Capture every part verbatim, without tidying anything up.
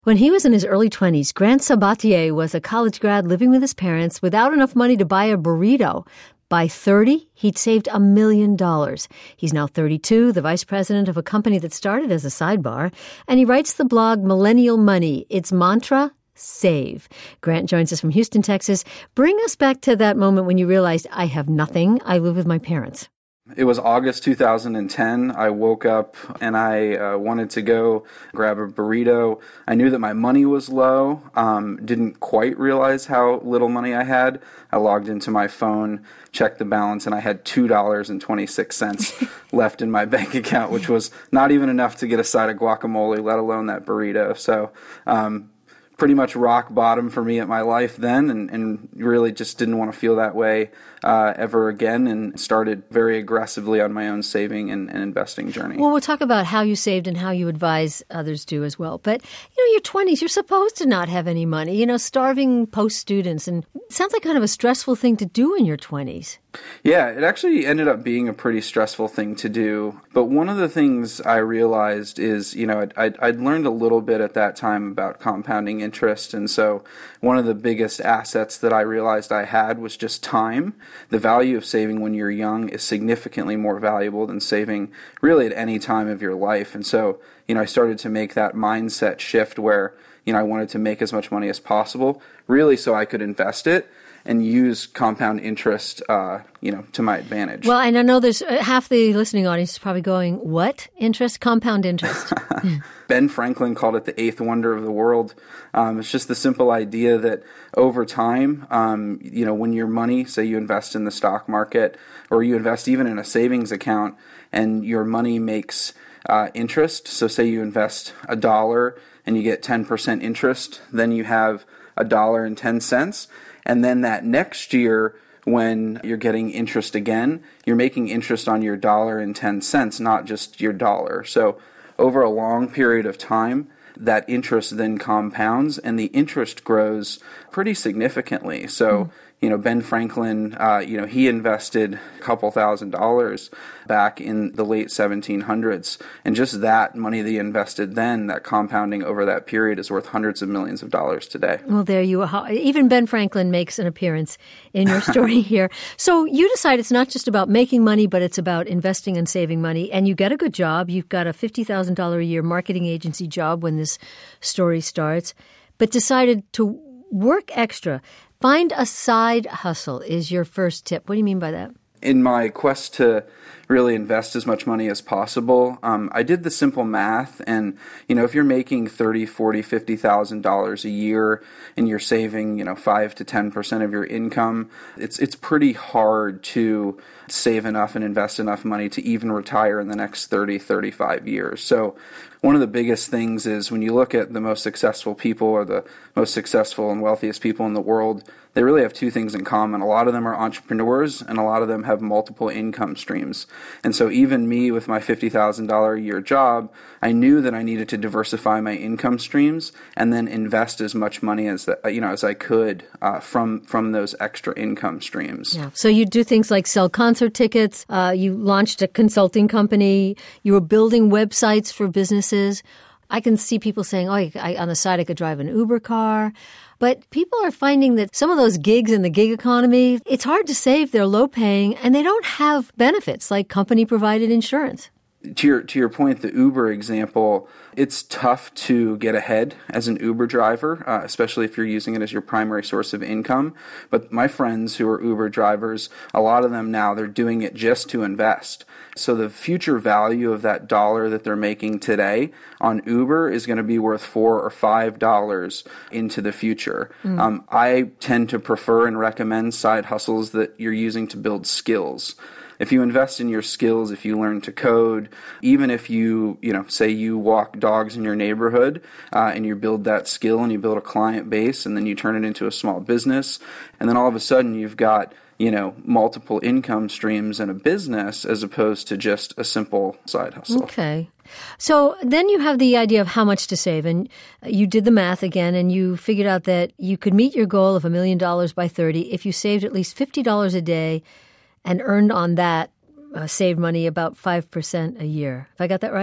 When he was in his early twenties, Grant Sabatier was a college grad living with his parents without enough money to buy a burrito. By thirty, he'd saved a million dollars. He's now thirty-two, the vice president of a company that started as a sidebar, and he writes the blog Millennial Money. Its mantra, save. Grant joins us from Houston, Texas. Bring us back to that moment when you realized, I have nothing. I live with my parents. It was August two thousand ten. I woke up and I uh, wanted to go grab a burrito. I knew that my money was low, um, didn't quite realize how little money I had. I logged into my phone, checked the balance, and I had two dollars and twenty-six cents left in my bank account, which was not even enough to get a side of guacamole, let alone that burrito. So, um, pretty much rock bottom for me at my life then, and, and really just didn't want to feel that way uh, ever again, and started very aggressively on my own saving and, and investing journey. Well, we'll talk about how you saved and how you advise others do as well. But, you know, your twenties, you're supposed to not have any money, you know, starving post-students, and it sounds like kind of a stressful thing to do in your twenties. Yeah, it actually ended up being a pretty stressful thing to do. But one of the things I realized is, you know, I'd, I'd learned a little bit at that time about compounding interest. And so one of the biggest assets that I realized I had was just time. The value of saving when you're young is significantly more valuable than saving really at any time of your life. And so, you know, I started to make that mindset shift where, you know, I wanted to make as much money as possible, really so I could invest it and use compound interest, uh, you know, to my advantage. Well, and I know there's uh, half the listening audience is probably going, what? Interest? Compound interest. Ben Franklin called it the eighth wonder of the world. Um, it's just the simple idea that over time, um, you know, when your money, say you invest in the stock market or you invest even in a savings account and your money makes uh, interest, so say you invest a dollar and you get ten percent interest, then you have a dollar and ten cents. And then that next year, when you're getting interest again, you're making interest on your dollar and ten cents, not just your dollar. So over a long period of time, that interest then compounds and the interest grows pretty significantly. So, mm. you know, Ben Franklin, uh, you know, he invested a couple thousand dollars back in the late seventeen hundreds. And just that money that he invested then, that compounding over that period, is worth hundreds of millions of dollars today. Well, there you are. Even Ben Franklin makes an appearance in your story here. So you decide it's not just about making money, but it's about investing and saving money. And you get a good job. You've got a fifty thousand dollars a year marketing agency job when this story starts, but decided to work extra. Find a side hustle is your first tip. What do you mean by that? In my quest to really invest as much money as possible, um, I did the simple math, and you know, if you're making thirty, forty, fifty thousand dollars a year and you're saving, you know, five to ten percent of your income, it's it's pretty hard to save enough and invest enough money to even retire in the next thirty, thirty-five years. So one of the biggest things is when you look at the most successful people or the most successful and wealthiest people in the world, they really have two things in common. A lot of them are entrepreneurs, and a lot of them have multiple income streams. And so even me with my fifty thousand dollars a year job, I knew that I needed to diversify my income streams and then invest as much money as the, you know as I could uh, from from those extra income streams. Yeah. So you do things like sell concert tickets. Uh, you launched a consulting company. You were building websites for businesses. I can see people saying, oh, I, I, on the side I could drive an Uber car. But people are finding that some of those gigs in the gig economy, it's hard to save. They're low paying and they don't have benefits like company provided insurance. To your to your point, the Uber example, it's tough to get ahead as an Uber driver, uh, especially if you're using it as your primary source of income. But my friends who are Uber drivers, a lot of them now, they're doing it just to invest. So the future value of that dollar that they're making today on Uber is going to be worth four or five dollars into the future. Mm. Um, I tend to prefer and recommend side hustles that you're using to build skills. If you invest in your skills, if you learn to code, even if you, you know, say you walk dogs in your neighborhood uh, and you build that skill and you build a client base and then you turn it into a small business, and then all of a sudden you've got, you know, multiple income streams in a business as opposed to just a simple side hustle. Okay. So then you have the idea of how much to save, and you did the math again, and you figured out that you could meet your goal of a million dollars by thirty if you saved at least fifty dollars a day and earned on that uh, saved money about five percent a year. Have I got that right?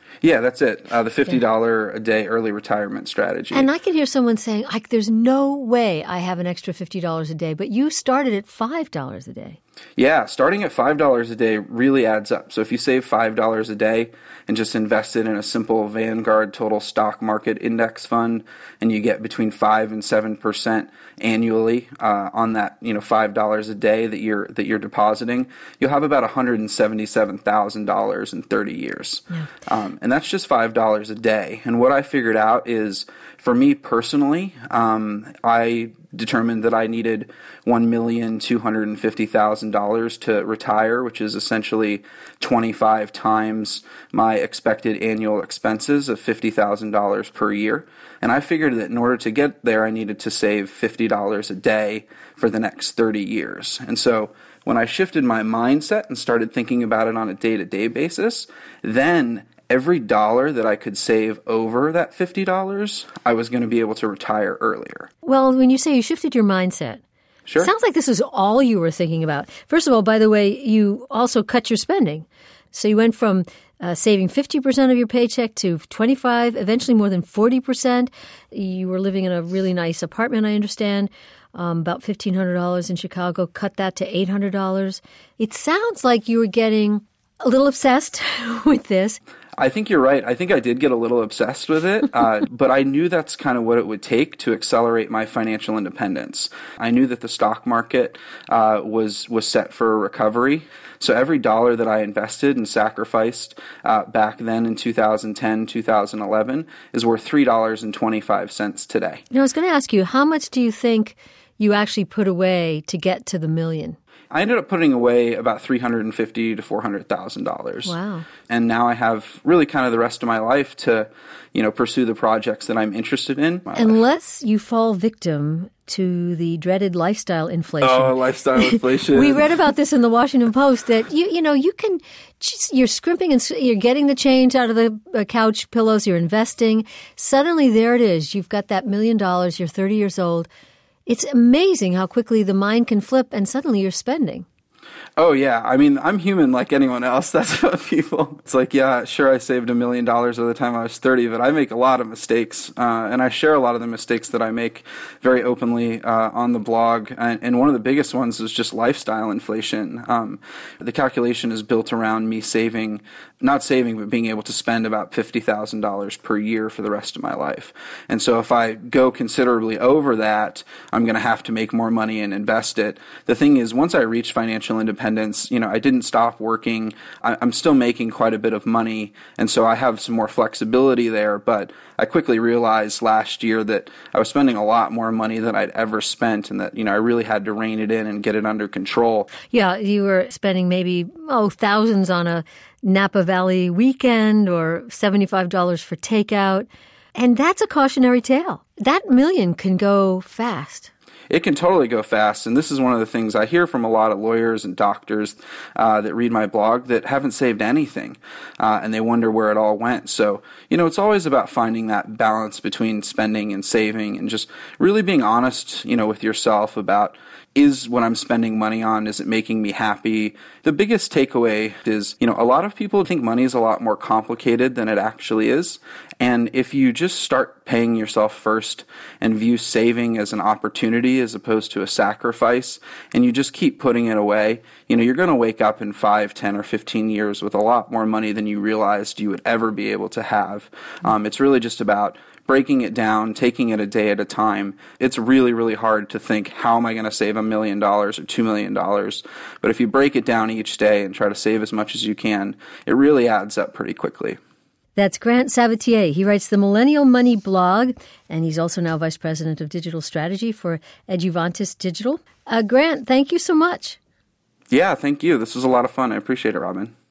Yeah, that's it. Uh, the fifty dollars a day early retirement strategy. And I can hear someone saying, like, there's no way I have an extra fifty dollars a day, but you started at five dollars a day. Yeah, starting at five dollars a day really adds up. So if you save five dollars a day and just invest it in a simple Vanguard total stock market index fund, and you get between five and seven percent annually uh, on that, you know, five dollars a day that you're that you're depositing, you'll have about one hundred seventy-seven thousand dollars in thirty years. Yeah. Um, and that's just five dollars a day. And what I figured out is, for me personally, um, I determined that I needed one million two hundred fifty thousand dollars to retire, which is essentially twenty-five times my expected annual expenses of fifty thousand dollars per year. And I figured that in order to get there, I needed to save fifty dollars a day for the next thirty years. And so when I shifted my mindset and started thinking about it on a day-to-day basis, then every dollar that I could save over that fifty dollars, I was going to be able to retire earlier. Well, when you say you shifted your mindset, sure. It sounds like this is all you were thinking about. First of all, by the way, you also cut your spending. So you went from uh, saving fifty percent of your paycheck to twenty-five, eventually more than forty percent. You were living in a really nice apartment, I understand, um, about fifteen hundred dollars in Chicago, cut that to eight hundred dollars. It sounds like you were getting a little obsessed with this. I think you're right. I think I did get a little obsessed with it, uh, but I knew that's kind of what it would take to accelerate my financial independence. I knew that the stock market uh, was was set for a recovery. So every dollar that I invested and sacrificed uh, back then in two thousand ten, two thousand eleven is worth three dollars and twenty-five cents today. You know, I was going to ask you, how much do you think you actually put away to get to the million? I ended up putting away about three hundred fifty thousand to four hundred thousand dollars. Wow. And now I have really kind of the rest of my life to, you know, pursue the projects that I'm interested in. Unless you fall victim to the dreaded lifestyle inflation. Oh, lifestyle inflation. We read about this in the Washington Post that, you you know, you can, just, you're scrimping and you're getting the change out of the couch pillows, you're investing. Suddenly there it is. You've got that million dollars, you're thirty years old. It's amazing how quickly the mind can flip and suddenly you're spending. Oh, yeah. I mean, I'm human like anyone else. That's what people, it's like, yeah, sure, I saved a million dollars by the time I was thirty, but I make a lot of mistakes. Uh, and I share a lot of the mistakes that I make very openly uh, on the blog. And, and one of the biggest ones is just lifestyle inflation. Um, the calculation is built around me saving, not saving, but being able to spend about fifty thousand dollars per year for the rest of my life. And so if I go considerably over that, I'm going to have to make more money and invest it. The thing is, once I reach financial independence, you know, I didn't stop working. I, I'm still making quite a bit of money, and so I have some more flexibility there. But I quickly realized last year that I was spending a lot more money than I'd ever spent, and that, you know, I really had to rein it in and get it under control. Yeah, you were spending maybe, oh, thousands on a Napa Valley weekend or seventy-five dollars for takeout. And that's a cautionary tale. That million can go fast. It can totally go fast, and this is one of the things I hear from a lot of lawyers and doctors uh, that read my blog that haven't saved anything, uh, and they wonder where it all went. So, you know, it's always about finding that balance between spending and saving and just really being honest, you know, with yourself about, is what I'm spending money on, is it making me happy? The biggest takeaway is, you know, a lot of people think money is a lot more complicated than it actually is. And if you just start paying yourself first and view saving as an opportunity as opposed to a sacrifice, and you just keep putting it away, you know, you're going to wake up in five, ten, or fifteen years with a lot more money than you realized you would ever be able to have. Um, it's really just about breaking it down, taking it a day at a time. It's really, really hard to think, how am I going to save a million dollars or two million dollars? But if you break it down each day and try to save as much as you can, it really adds up pretty quickly. That's Grant Sabatier. He writes the Millennial Money blog, and he's also now Vice President of Digital Strategy for Eduvantis Digital. Uh, Grant, thank you so much. Yeah, thank you. This was a lot of fun. I appreciate it, Robin.